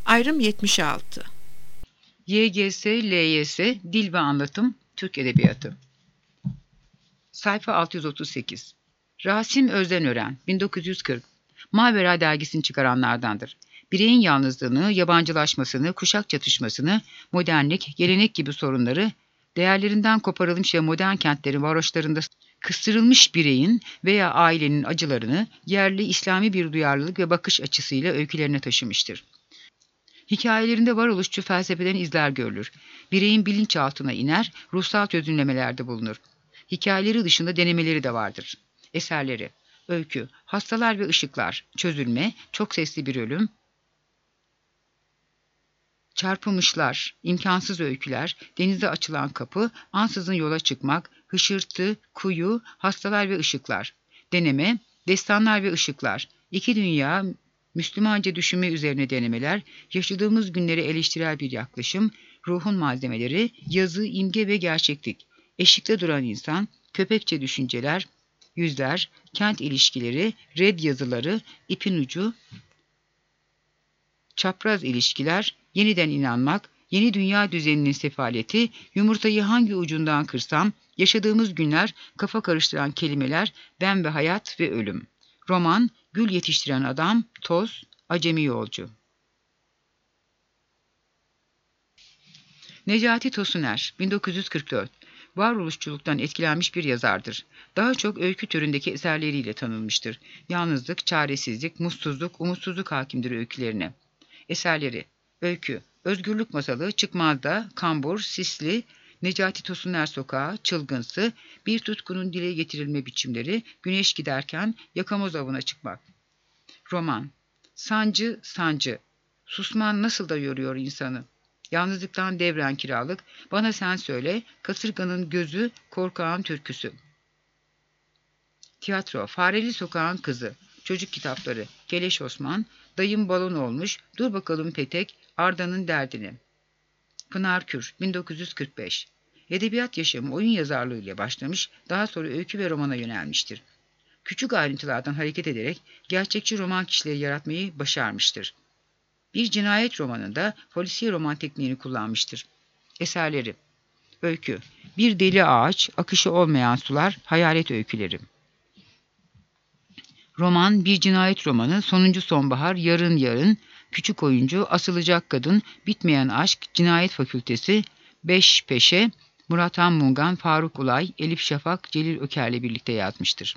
Ayrım 76. YGS, LYS, Dil ve Anlatım, Türk Edebiyatı. Sayfa 638. Rasim Özdenören, 1940. Mavera dergisini çıkaranlardandır. Bireyin yalnızlığını, yabancılaşmasını, kuşak çatışmasını, modernlik, gelenek gibi sorunları, değerlerinden koparılmış ve modern kentlerin varoşlarında kıstırılmış bireyin veya ailenin acılarını yerli İslami bir duyarlılık ve bakış açısıyla öykülerine taşımıştır. Hikayelerinde varoluşçu felsefeden izler görülür. Bireyin bilinçaltına iner, ruhsal çözümlemelerde bulunur. Hikayeleri dışında denemeleri de vardır. Eserleri: Öykü, Hastalar ve Işıklar, Çözülme, Çok Sesli Bir Ölüm, Çarpılmışlar, İmkansız Öyküler, Denize Açılan Kapı, Ansızın Yola Çıkmak, Hışırtı, Kuyu, Hastalar ve Işıklar. Deneme: Destanlar ve Işıklar, İki Dünya, Müslümanca Düşünme Üzerine Denemeler, Yaşadığımız Günleri Eleştirel Bir Yaklaşım, Ruhun Malzemeleri, Yazı, İmge ve Gerçeklik, Eşikte Duran İnsan, Köpekçe Düşünceler, Yüzler, Kent İlişkileri, Red Yazıları, İpin Ucu, Çapraz İlişkiler, Yeniden İnanmak, Yeni Dünya Düzeninin Sefaleti, Yumurtayı Hangi Ucundan Kırsam, Yaşadığımız Günler, Kafa Karıştıran Kelimeler, Ben ve Hayat ve Ölüm. Roman, Gül Yetiştiren Adam, Toz, Acemi Yolcu. Necati Tosuner, 1944. Varoluşçuluktan etkilenmiş bir yazardır. Daha çok öykü türündeki eserleriyle tanınmıştır. Yalnızlık, çaresizlik, mutsuzluk, umutsuzluk hakimdir öykülerine. Eserleri: Öykü, Özgürlük Masalı, Çıkmazda, Kambur, Sisli, Necati Tosuner Sokağı, Çılgınsı, Bir Tutkunun Dile Getirilme Biçimleri, Güneş Giderken, Yakamoz Avına Çıkmak. Roman: Sancı, Sancı, Susman Nasıl da Yoruyor İnsanı, Yalnızlıktan Devren Kiralık, Bana Sen Söyle, Kasırganın Gözü, Korkağın Türküsü. Tiyatro: Fareli Sokağın Kızı, Çocuk Kitapları, Keleş Osman, Dayım Balon Olmuş, Dur Bakalım Petek, Arda'nın Derdini. Pınar Kür, 1945. Edebiyat yaşamı oyun yazarlığıyla başlamış, daha sonra öykü ve romana yönelmiştir. Küçük ayrıntılardan hareket ederek gerçekçi roman kişileri yaratmayı başarmıştır. Bir cinayet romanında polisiye roman tekniğini kullanmıştır. Eserleri: Öykü, Bir Deli Ağaç, Akışı Olmayan Sular, Hayalet Öyküleri. Roman, Bir Cinayet Romanı, Sonuncu Sonbahar, Yarın Yarın, Küçük Oyuncu, Asılacak Kadın, Bitmeyen Aşk, Cinayet Fakültesi, Beş Peşe, Murat Han Mungan, Faruk Ulay, Elif Şafak, Celil Öker'le birlikte yazmıştır.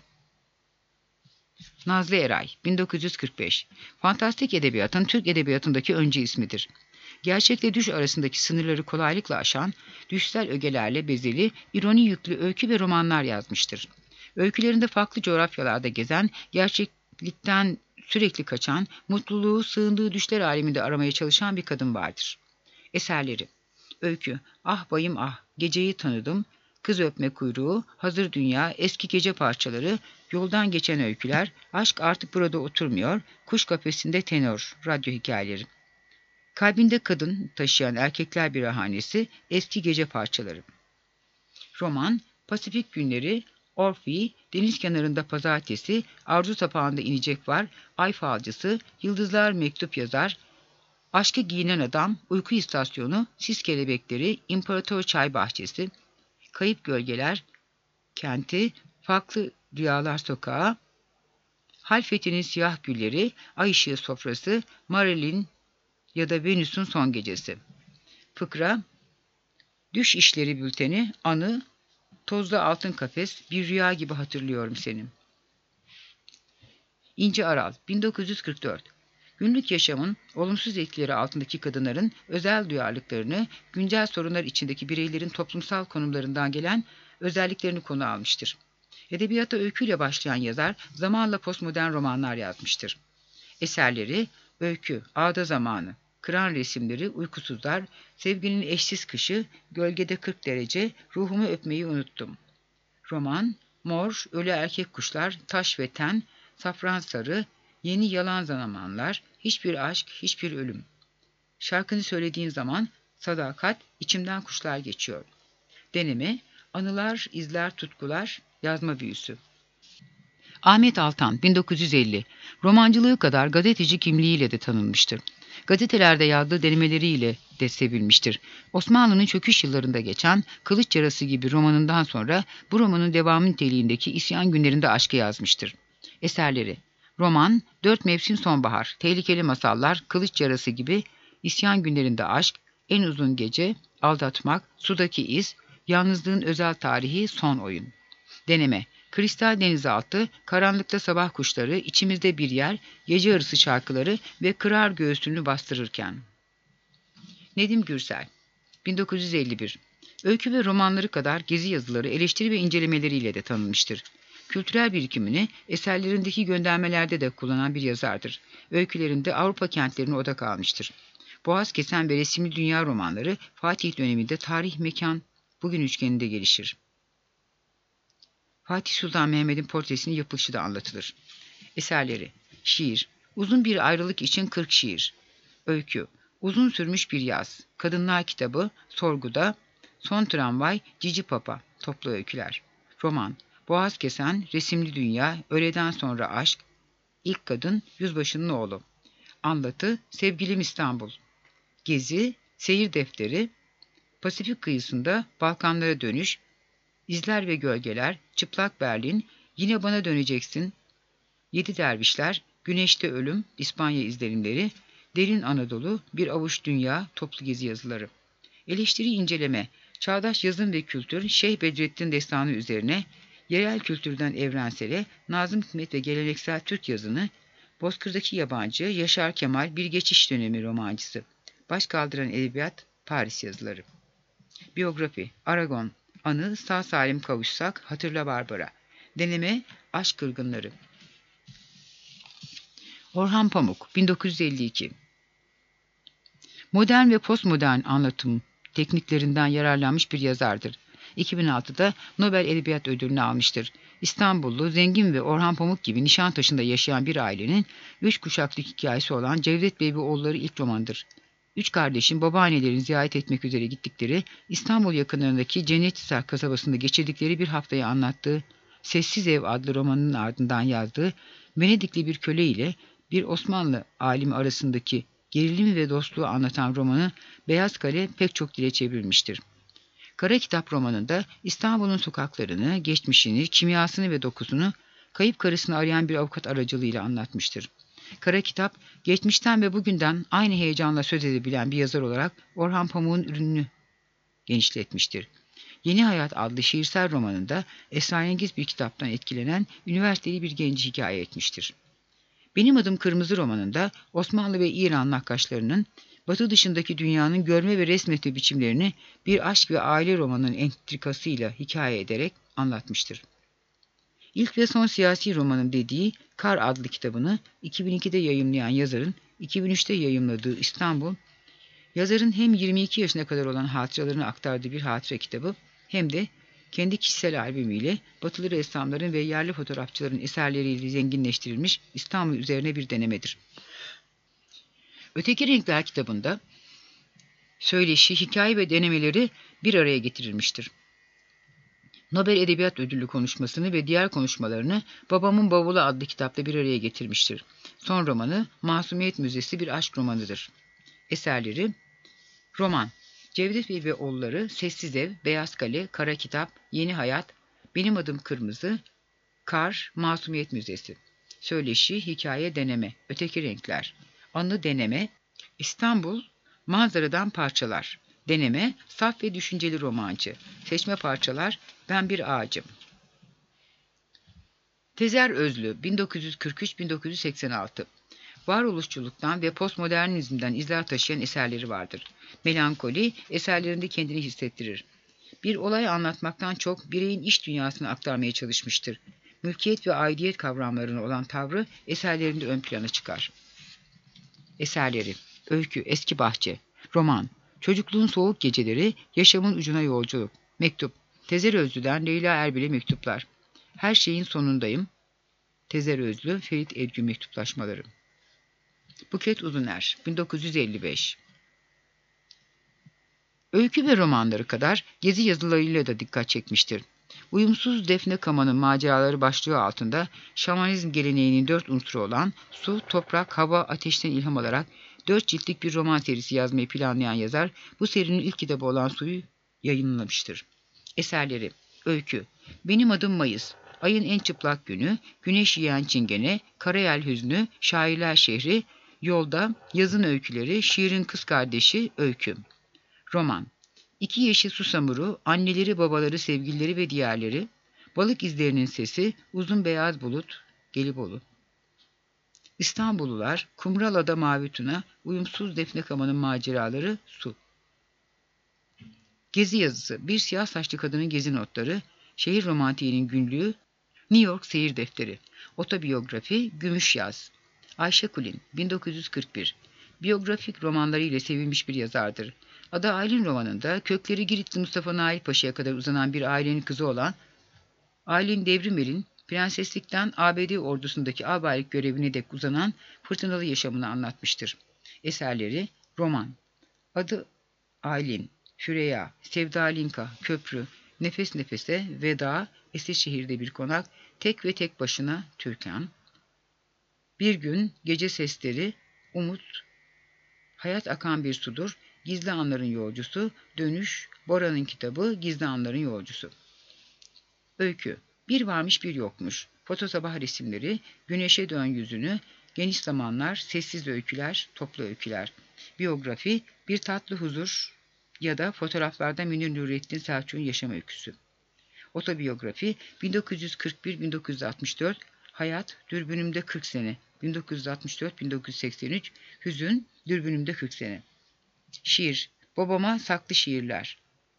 Nazlı Eray, 1945. Fantastik edebiyatın Türk edebiyatındaki öncü ismidir. Gerçekle düş arasındaki sınırları kolaylıkla aşan, düşsel ögelerle bezeli, ironi yüklü öykü ve romanlar yazmıştır. Öykülerinde farklı coğrafyalarda gezen, gerçeklikten sürekli kaçan, mutluluğu sığındığı düşler aleminde aramaya çalışan bir kadın vardır. Eserleri: Öykü, Ah Bayım Ah, Geceyi Tanıdım, Kız Öpme Kuyruğu, Hazır Dünya, Eski Gece Parçaları, Yoldan Geçen Öyküler, Aşk Artık Burada Oturmuyor, Kuş Kafesinde Tenor, Radyo Hikayeleri. Kalbinde Kadın Taşıyan Erkekler Birahanesi, Eski Gece Parçaları. Roman, Pasifik Günleri, Orfi, Deniz Kenarında Pazartesi, Arzu Sapağında İnecek Var, Ay Falcısı, Yıldızlar Mektup Yazar, Aşkı Giyinen Adam, Uyku İstasyonu, Sis Kelebekleri, İmparator Çay Bahçesi, Kayıp Gölgeler Kenti, Farklı Rüyalar Sokağı, Halfeti'nin Siyah Gülleri, Ay Işığı Sofrası, Marilyn ya da Venüs'ün Son Gecesi. Fıkra: Düş İşleri Bülteni, Anı, Tozlu Altın Kafes, Bir Rüya Gibi Hatırlıyorum Seni. İnci Aral, 1944. Günlük yaşamın olumsuz etkileri altındaki kadınların özel duyarlılıklarını, güncel sorunlar içindeki bireylerin toplumsal konumlarından gelen özelliklerini konu almıştır. Edebiyata öyküyle başlayan yazar, zamanla postmodern romanlar yazmıştır. Eserleri: Öykü, Ağda Zamanı, Kıran Resimleri, Uykusuzlar, Sevginin Eşsiz Kışı, Gölgede 40 Derece, Ruhumu Öpmeyi Unuttum. Roman, Mor, Ölü Erkek Kuşlar, Taş ve Ten, Safran Sarı, Yeni Yalan Zamanlar, Hiçbir Aşk, Hiçbir Ölüm. Şarkını söylediğin zaman, Sadakat, İçimden Kuşlar Geçiyor. Deneme, Anılar, İzler, Tutkular, Yazma Büyüsü. Ahmet Altan, 1950. Romancılığı kadar gazeteci kimliğiyle de tanınmıştır. Gazetelerde yazdığı denemeleriyle de sevilmiştir. Osmanlı'nın çöküş yıllarında geçen Kılıç Yarası gibi romanından sonra bu romanın devamı niteliğindeki İsyan Günlerinde Aşk'ı yazmıştır. Eserleri: roman, Dört Mevsim Sonbahar, Tehlikeli Masallar, Kılıç Yarası gibi, İsyan Günlerinde Aşk, En Uzun Gece, Aldatmak, Sudaki İz, Yalnızlığın Özel Tarihi, Son Oyun. Deneme: Kristal Denizaltı, Karanlıkta Sabah Kuşları, İçimizde Bir Yer, Gece Yarısı şarkıları ve Kırar Göğsünü Bastırırken. Nedim Gürsel, 1951. Öykü ve romanları kadar gezi yazıları, eleştiri ve incelemeleriyle de tanınmıştır. Kültürel birikimini eserlerindeki göndermelerde de kullanan bir yazardır. Öykülerinde Avrupa kentlerine odak almıştır. Boğaz Kesen ve Resimli Dünya romanları Fatih döneminde tarih, mekan, bugün üçgeninde gelişir. Fatih Sultan Mehmet'in portresinin yapılışı da anlatılır. Eserleri: şiir, Uzun Bir Ayrılık için 40 şiir. Öykü, Uzun Sürmüş Bir Yaz, Kadınlar Kitabı, Sorguda, Son Tramvay, Cici Papa, toplu öyküler. Roman, Boğaz Kesen, Resimli Dünya, Öğleden Sonra Aşk, İlk Kadın, Yüzbaşının Oğlu. Anlatı, Sevgilim İstanbul. Gezi, Seyir Defteri, Pasifik Kıyısında Balkanlara Dönüş, İzler ve Gölgeler, Çıplak Berlin, Yine Bana Döneceksin, Yedi Dervişler, Güneşte Ölüm, İspanya İzlenimleri, Derin Anadolu, Bir Avuç Dünya, toplu gezi yazıları. Eleştiri inceleme, çağdaş yazım ve kültür, Şeyh Bedrettin Destanı üzerine, yerel kültürden evrensele, Nazım Hikmet ve geleneksel Türk yazını, Bozkır'daki Yabancı, Yaşar Kemal, Bir Geçiş Dönemi romancısı. Başkaldıran edebiyat, Paris yazıları. Biyografi, Aragon, Anı, Sağ Salim Kavuşsak, Hatırla Barbara. Deneme, Aşk Kırgınları. Orhan Pamuk, 1952. Modern ve postmodern anlatım tekniklerinden yararlanmış bir yazardır. 2006'da Nobel Edebiyat Ödülünü almıştır. İstanbullu, zengin ve Orhan Pamuk gibi Nişantaşı'nda yaşayan bir ailenin 3 kuşaklık hikayesi olan Cevdet Bey ve Oğulları ilk romandır. 3 kardeşin babaannelerini ziyaret etmek üzere gittikleri İstanbul yakınlarındaki Cennethisar kasabasında geçirdikleri bir haftayı anlattığı Sessiz Ev adlı romanının ardından yazdığı Venedikli bir köle ile bir Osmanlı alimi arasındaki gerilimi ve dostluğu anlatan romanı Beyaz Kale pek çok dile çevrilmiştir. Kara Kitap romanında İstanbul'un sokaklarını, geçmişini, kimyasını ve dokusunu kayıp karısını arayan bir avukat aracılığıyla anlatmıştır. Kara Kitap, geçmişten ve bugünden aynı heyecanla söz edebilen bir yazar olarak Orhan Pamuk'un ürününü genişletmiştir. Yeni Hayat adlı şiirsel romanında esrarengiz bir kitaptan etkilenen üniversiteli bir genci hikaye etmiştir. Benim Adım Kırmızı romanında Osmanlı ve İran nakkaşlarının Batı dışındaki dünyanın görme ve resmetme biçimlerini bir aşk ve aile romanının entrikasıyla hikaye ederek anlatmıştır. İlk ve son siyasi romanım dediği Kar adlı kitabını 2002'de yayımlayan yazarın 2003'te yayımladığı İstanbul, yazarın hem 22 yaşına kadar olan hatıralarını aktardığı bir hatıra kitabı hem de kendi kişisel albümüyle batılı ressamların ve yerli fotoğrafçıların eserleriyle zenginleştirilmiş İstanbul üzerine bir denemedir. Öteki Renkler kitabında söyleşi, hikaye ve denemeleri bir araya getirilmiştir. Nobel Edebiyat Ödüllü konuşmasını ve diğer konuşmalarını Babamın Bavulu adlı kitapta bir araya getirmiştir. Son romanı Masumiyet Müzesi bir aşk romanıdır. Eserleri: roman, Cevdet Bey ve Oğulları, Sessiz Ev, Beyaz Kale, Kara Kitap, Yeni Hayat, Benim Adım Kırmızı, Kar, Masumiyet Müzesi. Söyleşi, hikaye, deneme, Öteki Renkler. Anı, deneme, İstanbul, Manzaradan Parçalar. Deneme, saf ve düşünceli romancı. Seçme parçalar, Ben Bir Ağacım. Tezer Özlü, 1943-1986. Varoluşçuluktan ve postmodernizmden izler taşıyan eserleri vardır. Melankoli, eserlerinde kendini hissettirir. Bir olay anlatmaktan çok bireyin iç dünyasını aktarmaya çalışmıştır. Mülkiyet ve aidiyet kavramlarına olan tavrı eserlerinde ön plana çıkar. Eserleri: öykü, Eski Bahçe. Roman, Çocukluğun Soğuk Geceleri, Yaşamın Ucuna Yolculuk. Mektup, Tezer Özlü'den Leyla Erbil'e mektuplar. Her Şeyin Sonundayım. Tezer Özlü, Ferit Edgün mektuplaşmaları. Buket Uzuner, 1955. Öykü ve romanları kadar gezi yazılarıyla da dikkat çekmiştir. Uyumsuz Defne Kama'nın maceraları başlığı altında şamanizm geleneğinin 4 unsuru olan su, toprak, hava, ateşten ilham alarak 4 ciltlik bir roman serisi yazmayı planlayan yazar, bu serinin ilk kitabı olan Su'yu yayınlamıştır. Eserleri: Öykü, Benim Adım Mayıs, Ayın En Çıplak Günü, Güneş Yiyen Çingene, Karayel Hüznü, Şairler Şehri, Yolda, Yazın Öyküleri, Şiirin Kız Kardeşi, Öykü. Roman: İki Yeşil Susamuru, Anneleri, Babaları, Sevgilileri ve Diğerleri, Balık İzlerinin Sesi, Uzun Beyaz Bulut, Gelibolu. İstanbullular, Kumralada Mavi Tuna, Uyumsuz Defne Kama'nın Maceraları, Su. Gezi yazısı, Bir Siyah Saçlı Kadının Gezi Notları, Şehir Romantiğinin Günlüğü, New York Seyir Defteri. Otobiyografi, Gümüş Yaz. Ayşe Kulin, 1941. Biyografik romanları ile sevilmiş bir yazardır. Ada Aylin romanında kökleri Giritli Mustafa Nail Paşa'ya kadar uzanan bir ailenin kızı olan Aylin Devrimel'in prenseslikten ABD ordusundaki albaylık görevine dek uzanan fırtınalı yaşamını anlatmıştır. Eserleri: Roman, Adı Aylin, Füreya, Sevda Linka, Köprü, Nefes Nefese, Veda, Eskişehir'de bir konak, Tek ve Tek Başına, Türkan, Bir Gün, Gece Sesleri, Umut, Hayat Akan Bir Sudur, Gizli Anların Yolcusu, Dönüş, Bora'nın Kitabı, Gizli Anların Yolcusu. Öykü, Bir Varmış Bir Yokmuş, Foto Sabah Resimleri, Güneşe Dön Yüzünü, Geniş Zamanlar, Sessiz Öyküler, Toplu Öyküler. Biyografi, Bir Tatlı Huzur ya da Fotoğraflarda Münir Nurettin Selçuk'un yaşam öyküsü. Otobiyografi, 1941-1964, Hayat, Dürbünümde 40 sene, 1964-1983, Hüzün, Dürbünümde 40 sene. Şiir, Babama Saklı Şiirler.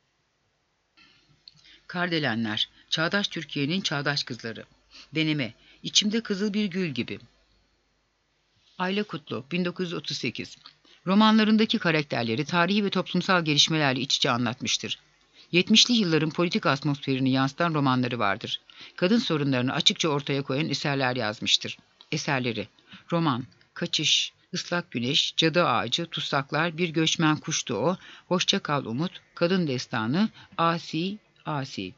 Kardelenler, Çağdaş Türkiye'nin Çağdaş Kızları. Deneme, İçimde Kızıl Bir Gül Gibi. Ayla Kutlu, 1938. Romanlarındaki karakterleri tarihi ve toplumsal gelişmelerle iç içe anlatmıştır. 70'li yılların politik atmosferini yansıtan romanları vardır. Kadın sorunlarını açıkça ortaya koyan eserler yazmıştır. Eserleri: Roman, Kaçış, Islak Güneş, Cadı Ağacı, Tutsaklar, Bir Göçmen Kuştu O, Hoşça Kal Umut, Kadın Destanı, Asi, Asi.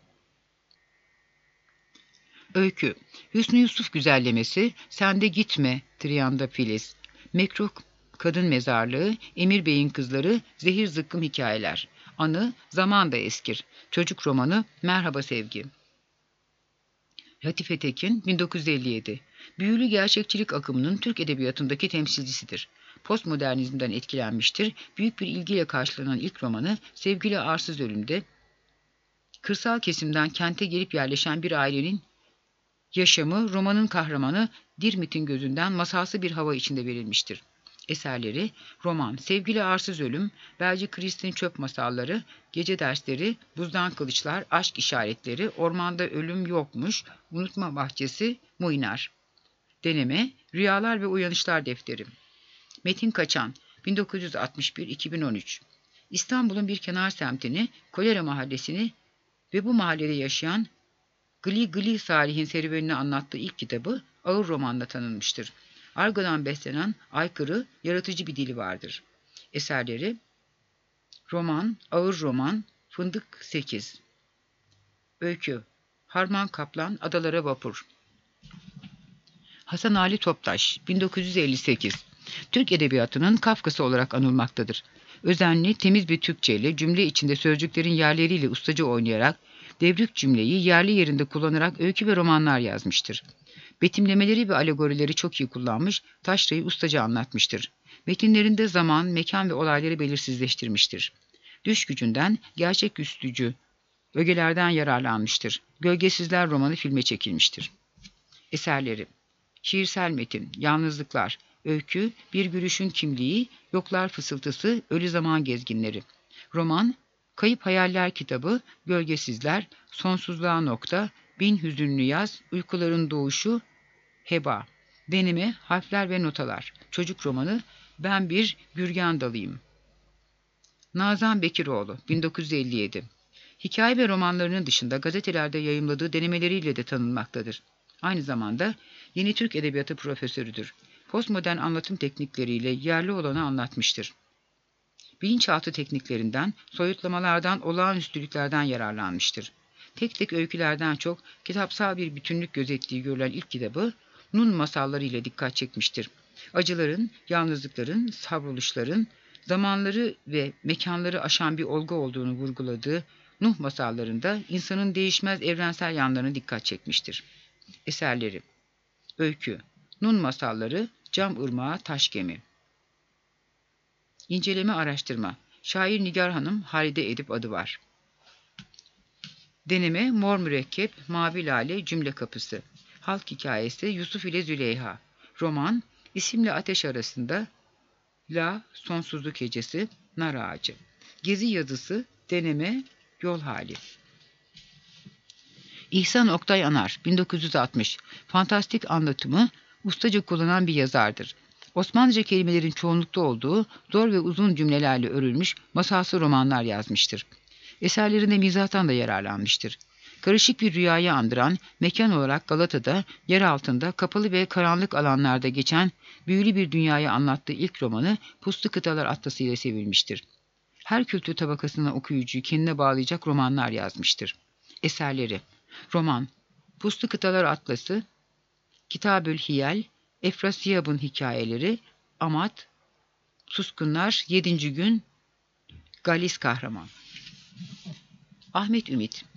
Öykü, Hüsnü Yusuf Güzellemesi, Sende Gitme, Triyanda Filiz, Mekruh Kadın Mezarlığı, Emir Bey'in Kızları, Zehir Zıkkım Hikayeler. Anı, Zaman da Eskir, Çocuk Romanı, Merhaba Sevgi. Latife Tekin, 1957. Büyülü gerçekçilik akımının Türk edebiyatındaki temsilcisidir. Postmodernizmden etkilenmiştir. Büyük bir ilgiyle karşılanan ilk romanı Sevgili Arsız Ölüm'de, kırsal kesimden kente gelip yerleşen bir ailenin yaşamı, romanın kahramanı Dirmit'in gözünden masalsı bir hava içinde verilmiştir. Eserleri: Roman, Sevgili Arsız Ölüm, Belci Kristin Çöp Masalları, Gece Dersleri, Buzdan Kılıçlar, Aşk İşaretleri, Ormanda Ölüm Yokmuş, Unutma Bahçesi, Muinar. Deneme, Rüyalar ve Uyanışlar Defteri. Metin Kaçan, 1961-2013. İstanbul'un bir kenar semtini, Kolera Mahallesi'ni ve bu mahallede yaşayan Gli Gli Salih'in serüvenini anlattığı ilk kitabı ağır romanla tanınmıştır. Argo'dan beslenen aykırı, yaratıcı bir dili vardır. Eserleri: Roman, Ağır Roman, Fındık 8. Öykü, Harman Kaplan, Adalara Vapur. Hasan Ali Toptaş, 1958. Türk Edebiyatı'nın Kafkası olarak anılmaktadır. Özenli, temiz bir Türkçe ile cümle içinde sözcüklerin yerleriyle ustaca oynayarak, devrik cümleyi yerli yerinde kullanarak öykü ve romanlar yazmıştır. Betimlemeleri ve alegorileri çok iyi kullanmış, taşrayı ustaca anlatmıştır. Metinlerinde zaman, mekan ve olayları belirsizleştirmiştir. Düş gücünden, gerçeküstücü ögelerden yararlanmıştır. Gölgesizler romanı filme çekilmiştir. Eserleri: Şiirsel metin, Yalnızlıklar, Öykü, Bir Gülüşün Kimliği, Yoklar Fısıltısı, Ölü Zaman Gezginleri. Roman, Kayıp Hayaller Kitabı, Gölgesizler, Sonsuzluğa Nokta, Bin Hüzünlü Yaz, Uykuların Doğuşu, Heba. Deneme, Harfler ve Notalar. Çocuk romanı, Ben Bir Gürgen Dalıyım. Nazan Bekiroğlu, 1957. Hikaye ve romanlarının dışında gazetelerde yayımladığı denemeleriyle de tanınmaktadır. Aynı zamanda Yeni Türk Edebiyatı profesörüdür. Postmodern anlatım teknikleriyle yerli olanı anlatmıştır. Bilinçaltı tekniklerinden, soyutlamalardan, olağanüstülüklerden yararlanmıştır. Tek tek öykülerden çok kitapsal bir bütünlük gözettiği görülen ilk kitabı Nun masalları ile dikkat çekmiştir. Acıların, yalnızlıkların, savruluşların, zamanları ve mekanları aşan bir olgu olduğunu vurguladığı Nuh masallarında insanın değişmez evrensel yanlarına dikkat çekmiştir. Eserleri: Öykü, Nun masalları, Cam Irmağı, Taş Gemi. İnceleme araştırma. Şair Nigar Hanım, Halide Edip adı var. Deneme: Mor Mürekkep, Mavi Lale, Cümle Kapısı. Halk hikayesi: Yusuf ile Züleyha. Roman: İsimle Ateş Arasında, La Sonsuzluk Hecesi, Nar Ağacı. Gezi yazısı: Deneme, Yol Hali. İhsan Oktay Anar, 1960. Fantastik anlatımı ustaca kullanan bir yazardır. Osmanlıca kelimelerin çoğunlukta olduğu zor ve uzun cümlelerle örülmüş masalsı romanlar yazmıştır. Eserlerinde mizahtan da yararlanmıştır. Karışık bir rüyayı andıran, mekan olarak Galata'da, yer altında, kapalı ve karanlık alanlarda geçen büyülü bir dünyayı anlattığı ilk romanı Puslu Kıtalar Atlası ile sevilmiştir. Her kültür tabakasına okuyucuyu kendine bağlayacak romanlar yazmıştır. Eserleri: Roman: Puslu Kıtalar Atlası, Kitabül Hiyal, Efrasiyab'ın Hikayeleri, Amat, Suskunlar, 7. Gün, Galis Kahraman. Ahmet Ümit,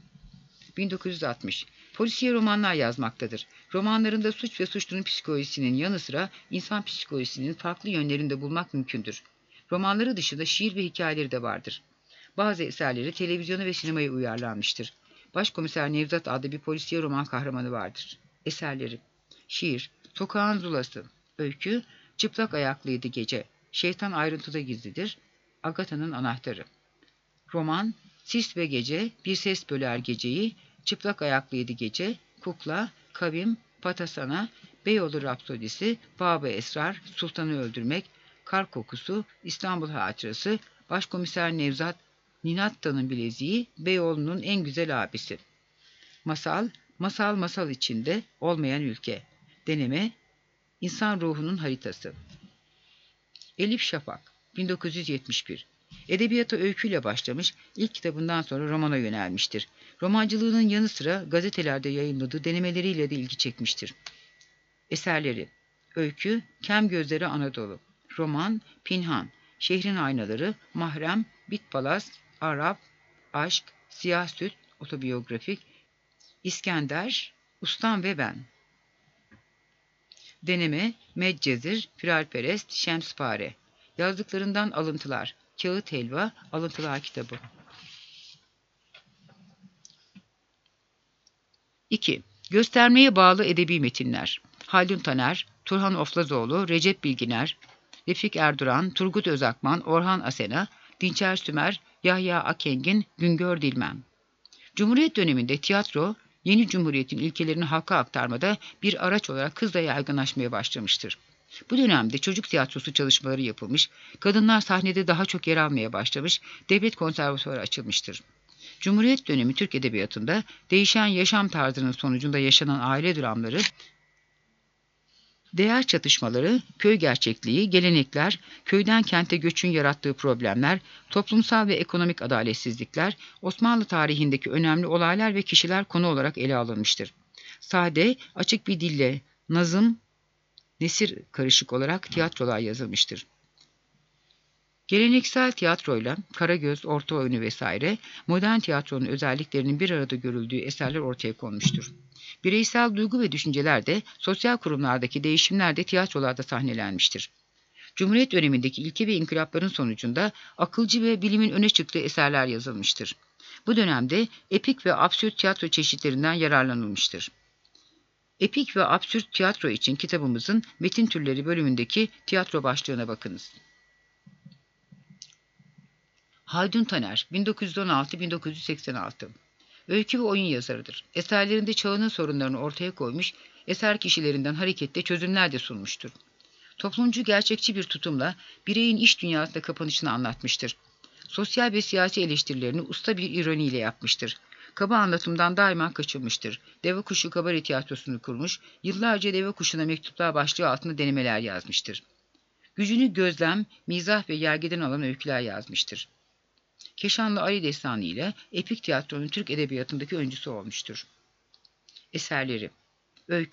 1960. Polisiye romanlar yazmaktadır. Romanlarında suç ve suçlunun psikolojisinin yanı sıra insan psikolojisinin farklı yönlerini de bulmak mümkündür. Romanları dışında şiir ve hikayeleri de vardır. Bazı eserleri televizyona ve sinemaya uyarlanmıştır. Başkomiser Nevzat adlı bir polisiye roman kahramanı vardır. Eserleri: Şiir: Sokağın Zulası. Öykü: Çıplak Ayaklıydı Gece. Şeytan Ayrıntıda Gizlidir. Agatha'nın Anahtarı. Roman: Sis ve Gece, Bir Ses Böler Geceyi, Çıplak Ayaklıydı Gece, Kukla, Kavim, Patasana, Beyoğlu Rapsodisi, Bab-ı Esrar, Sultanı Öldürmek, Kar Kokusu, İstanbul Hatırası, Başkomiser Nevzat, Ninatta'nın Bileziği, Beyoğlu'nun En Güzel Abisi. Masal, masal içinde olmayan ülke. Deneme, İnsan Ruhunun Haritası. Elif Şafak, 1971. Edebiyata öyküyle başlamış, ilk kitabından sonra romana yönelmiştir. Romancılığının yanı sıra gazetelerde yayınladığı denemeleriyle de ilgi çekmiştir. Eserleri: Öykü: Kem Gözleri Anadolu. Roman: Pinhan, Şehrin Aynaları, Mahrem, Bit Palas, Arap, Aşk, Siyah Süt, Otobiyografik, İskender, Ustam ve Ben. Deneme: Medcezir, Firarperest, Şemspare. Yazdıklarından alıntılar. Kağıt Helva, Alıntılar Kitabı. 2. Göstermeye bağlı edebi metinler. Haldun Taner, Turhan Oflazoğlu, Recep Bilginer, Refik Erduran, Turgut Özakman, Orhan Asena, Dinçer Sümer, Yahya Akengin, Güngör Dilmen. Cumhuriyet döneminde tiyatro, yeni cumhuriyetin ilkelerini halka aktarmada bir araç olarak hızla yaygınlaşmaya başlamıştır. Bu dönemde çocuk tiyatrosu çalışmaları yapılmış, kadınlar sahnede daha çok yer almaya başlamış, devlet konservatuvarı açılmıştır. Cumhuriyet dönemi Türk edebiyatında değişen yaşam tarzının sonucunda yaşanan aile dramları, değer çatışmaları, köy gerçekliği, gelenekler, köyden kente göçün yarattığı problemler, toplumsal ve ekonomik adaletsizlikler, Osmanlı tarihindeki önemli olaylar ve kişiler konu olarak ele alınmıştır. Sade, açık bir dille nazım, nesir karışık olarak tiyatrolar yazılmıştır. Geleneksel tiyatroyla Karagöz, Orta Oyunu vesaire modern tiyatronun özelliklerinin bir arada görüldüğü eserler ortaya konmuştur. Bireysel duygu ve düşünceler de sosyal kurumlardaki değişimler de tiyatrolarda sahnelenmiştir. Cumhuriyet dönemindeki ilke ve inkılapların sonucunda akılcı ve bilimin öne çıktığı eserler yazılmıştır. Bu dönemde epik ve absürt tiyatro çeşitlerinden yararlanılmıştır. Epik ve absürt tiyatro için kitabımızın metin türleri bölümündeki tiyatro başlığına bakınız. Haldun Taner, 1916-1986. Öykü ve oyun yazarıdır. Eserlerinde çağının sorunlarını ortaya koymuş, eser kişilerinden hareketle çözümler de sunmuştur. Toplumcu gerçekçi bir tutumla bireyin iş dünyasında kapanışını anlatmıştır. Sosyal ve siyasi eleştirilerini usta bir ironiyle yapmıştır. Kaba anlatımdan daima kaçınmıştır. Deve Kuşu Kabare Tiyatrosu'nu kurmuş, yıllarca Deve Kuşu'na mektuplar başlığı altında denemeler yazmıştır. Gücünü gözlem, mizah ve yergiden alan öyküler yazmıştır. Keşanlı Ali Destanı ile epik tiyatronun Türk edebiyatındaki öncüsü olmuştur. Eserleri: Öykü,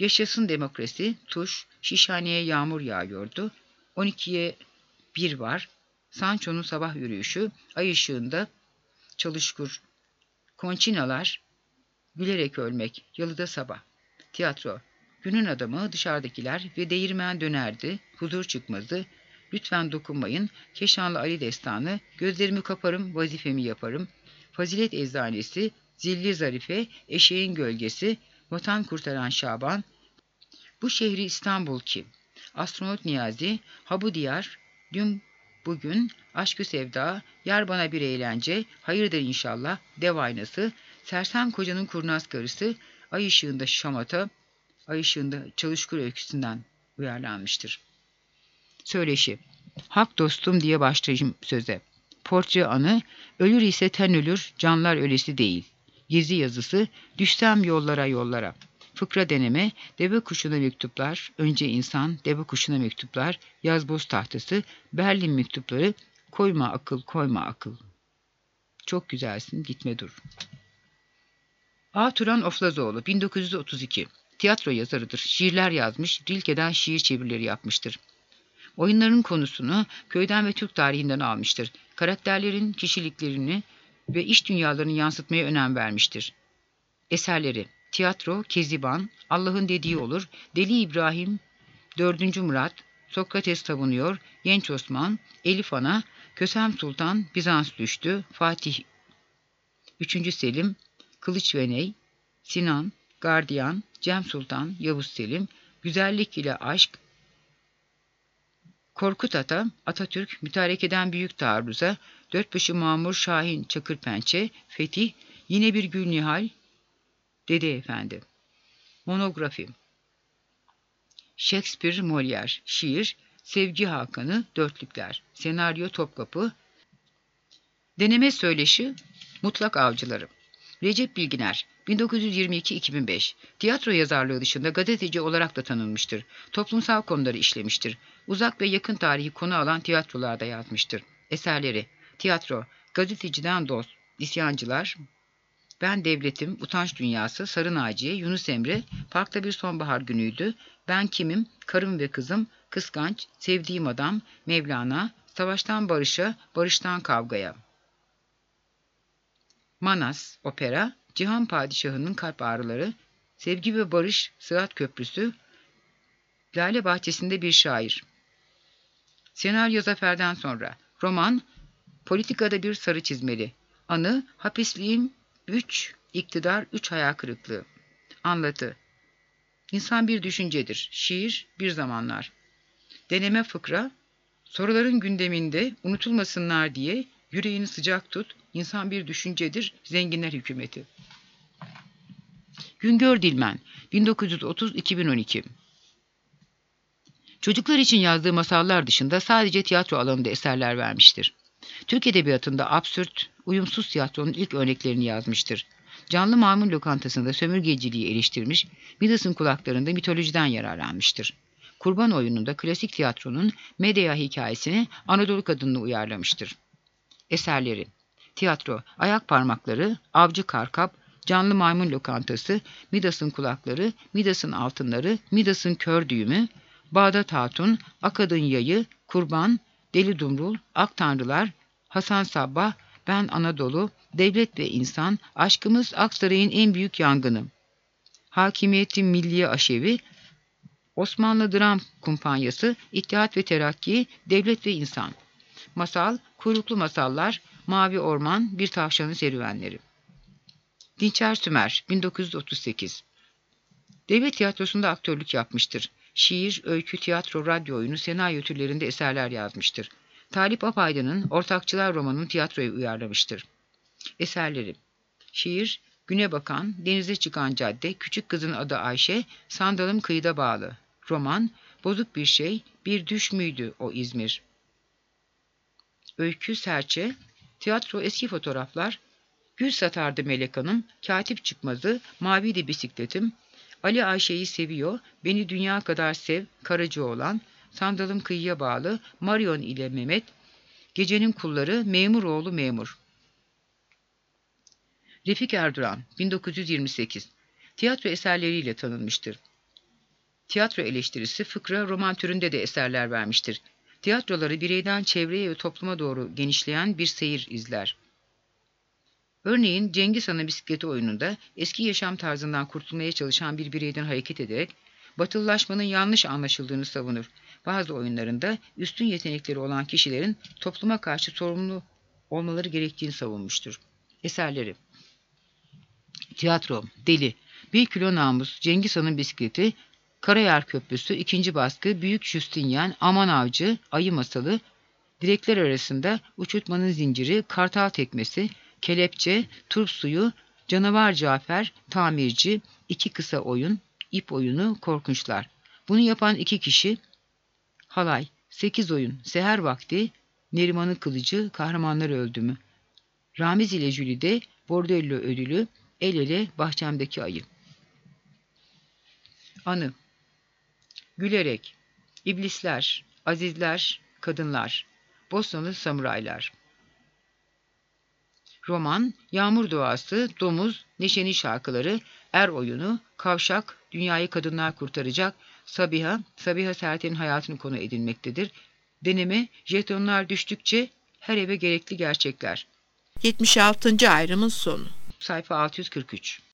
Yaşasın demokrasi, tuş, şişhaneye yağmur yağıyordu. 12'ye 1 var. Sancho'nun sabah yürüyüşü, ay ışığında çalışkur. Konçinalar, gülerek ölmek, yalıda sabah. Tiyatro, günün adamı, dışarıdakiler ve değirmen dönerdi, huzur çıkmazı. Lütfen dokunmayın, Keşanlı Ali destanı, gözlerimi kaparım, vazifemi yaparım. Fazilet eczanesi, zilli zarife, eşeğin gölgesi, vatan kurtaran Şaban, bu şehri İstanbul kim? Astronot Niyazi, ha bu diyar, dün bugün, aşkı sevda, yar bana bir eğlence, hayırdır inşallah, dev aynası, sersem kocanın kurnaz karısı, ay ışığında şamata, ay ışığında çalışkur öyküsünden uyarlanmıştır. Söyleşi, hak dostum diye başlayayım söze. Portre anı, ölür ise ten ölür, canlar ölesi değil. Gezi yazısı, düşsem yollara yollara. Fıkra deneme, deve kuşuna mektuplar, önce insan, deve kuşuna mektuplar, yazboz tahtası, Berlin mektupları, koyma akıl, koyma akıl. Çok güzelsin, gitme dur. A. Turan Oflazoğlu, 1932. Tiyatro yazarıdır. Şiirler yazmış, Rilke'den şiir çevirileri yapmıştır. Oyunların konusunu köyden ve Türk tarihinden almıştır. Karakterlerin kişiliklerini ve iş dünyalarını yansıtmaya önem vermiştir. Eserleri: Tiyatro, Keziban, Allah'ın dediği olur, Deli İbrahim, 4. Murat, Sokrates savunuyor, Genç Osman, Elif Ana, Kösem Sultan, Bizans düştü, Fatih, 3. Selim, Kılıç ve Ney, Sinan, Gardiyan, Cem Sultan, Yavuz Selim, Güzellik ile Aşk, Korkut Ata, Atatürk, Mütareke'den Büyük Taarruza, Dörtbaşı Mamur Şahin Çakırpençe, Fetih, Yine Bir Gül Nihal, Dede Efendi. Monografi: Shakespeare, Molière. Şiir: Sevgi Hakanı, Dörtlükler. Senaryo: Topkapı. Deneme söyleşi: Mutlak Avcıları. Recep Bilginer, 1922-2005. Tiyatro yazarlığı dışında gazeteci olarak da tanınmıştır. Toplumsal konuları işlemiştir. Uzak ve yakın tarihi konu alan tiyatrolarda yazmıştır. Eserleri: Tiyatro, Gazeteciden Dost, İsyancılar, Ben Devletim, Utanç Dünyası, Sarı Naciye, Yunus Emre, Parkta Bir Sonbahar Günüydü, Ben Kimim, Karım ve Kızım, Kıskanç, Sevdiğim Adam, Mevlana, Savaştan Barış'a, Barıştan Kavgaya. Manas, Opera, Cihan Padişahı'nın Kalp Ağrıları, Sevgi ve Barış, Sırat Köprüsü, Lale Bahçesi'nde Bir Şair. Senaryo Zafer'den sonra. Roman, Politikada Bir Sarı Çizmeli. Anı, Hapisliğim 3, İktidar 3 Hayal Kırıklığı. Anlatı: İnsan bir düşüncedir. Şiir, Bir Zamanlar. Deneme fıkra: Soruların gündeminde unutulmasınlar diye yüreğini sıcak tut. İnsan bir düşüncedir. Zenginler Hükümeti. Güngör Dilmen, 1930-2012. Çocuklar için yazdığı masallar dışında sadece tiyatro alanında eserler vermiştir. Türk edebiyatında absürt, uyumsuz tiyatronun ilk örneklerini yazmıştır. Canlı Maymun Lokantası'nda sömürgeciliği eleştirmiş, Midas'ın kulaklarında mitolojiden yararlanmıştır. Kurban Oyunu'nda klasik tiyatronun Medea hikayesini Anadolu kadınına uyarlamıştır. Eserleri: Tiyatro, Ayak Parmakları, Avcı Karkap, Canlı Maymun Lokantası, Midas'ın Kulakları, Midas'ın Altınları, Midas'ın Kör Düğümü, Bağdat Hatun, Akadın Yayı, Kurban, Deli Dumrul, Ak Tanrılar, Hasan Sabbah, Ben Anadolu, Devlet ve İnsan, Aşkımız Aksaray'ın en büyük yangını, Hakimiyeti Milliye Aşevi, Osmanlı Dram Kumpanyası, İttihat ve Terakki, Devlet ve İnsan. Masal, Kuyruklu Masallar, Mavi Orman, Bir Tavşanın Serüvenleri. Dinçer Sümer, 1938. Devlet tiyatrosunda aktörlük yapmıştır. Şiir, öykü, tiyatro, radyo oyunu, senaryo türlerinde eserler yazmıştır. Talip Apaydın'ın Ortakçılar romanını tiyatroya uyarlamıştır. Eserleri: Şiir, Güne Bakan, Denize Çıkan Cadde, Küçük Kızın Adı Ayşe, Sandalım Kıyıda Bağlı. Roman, Bozuk Bir Şey, Bir Düş Müydü O İzmir. Öykü, Serçe, tiyatro, eski fotoğraflar, Gül Satardı Melek Hanım, Katip Çıkmazı, Maviydi Bisikletim, Ali Ayşe'yi seviyor, Beni Dünya Kadar Sev, Karacaoğlan, Sandalım Kıyıya Bağlı, Marion ile Mehmet, Gecenin Kulları, Memuroğlu Memur. Refik Erduran, 1928. Tiyatro eserleriyle tanınmıştır. Tiyatro eleştirisi, fıkra, roman türünde de eserler vermiştir. Tiyatroları bireyden çevreye ve topluma doğru genişleyen bir seyir izler. Örneğin Cengiz Han'ın bisikleti oyununda eski yaşam tarzından kurtulmaya çalışan bir bireyden hareket ederek batılılaşmanın yanlış anlaşıldığını savunur. Bazı oyunlarında üstün yetenekleri olan kişilerin topluma karşı sorumlu olmaları gerektiğini savunmuştur. Eserleri: Tiyatro, Deli, Bir Kilo Namus, Cengiz Han'ın bisikleti, Karayer Köprüsü, 2. baskı, Büyük Justinyen, Aman Avcı, Ayı Masalı, Direkler Arasında, Uçurtmanın Zinciri, Kartal Tekmesi, Kelepçe, Turp Suyu, Canavar Cafer, Tamirci, İki Kısa Oyun, İp Oyunu, Korkunçlar. Bunu yapan 2 kişi: Halay, 8 Oyun, Seher Vakti, Neriman'ın Kılıcı, Kahramanlar Öldü mü? Ramiz ile Jülide, Bordello Ödülü, El Ele, Bahçemdeki Ayı. Anı: Gülerek, İblisler, Azizler, Kadınlar, Bosnalı Samuraylar. Roman: Yağmur Duası, Domuz, Neşe'nin Şarkıları, Er Oyunu, Kavşak, Dünyayı Kadınlar Kurtaracak, Sabiha, Sabiha Serten'in hayatını konu edinmektedir. Deneme: Jetonlar düştükçe her eve gerekli gerçekler. 76. ayrımın sonu. Sayfa 643.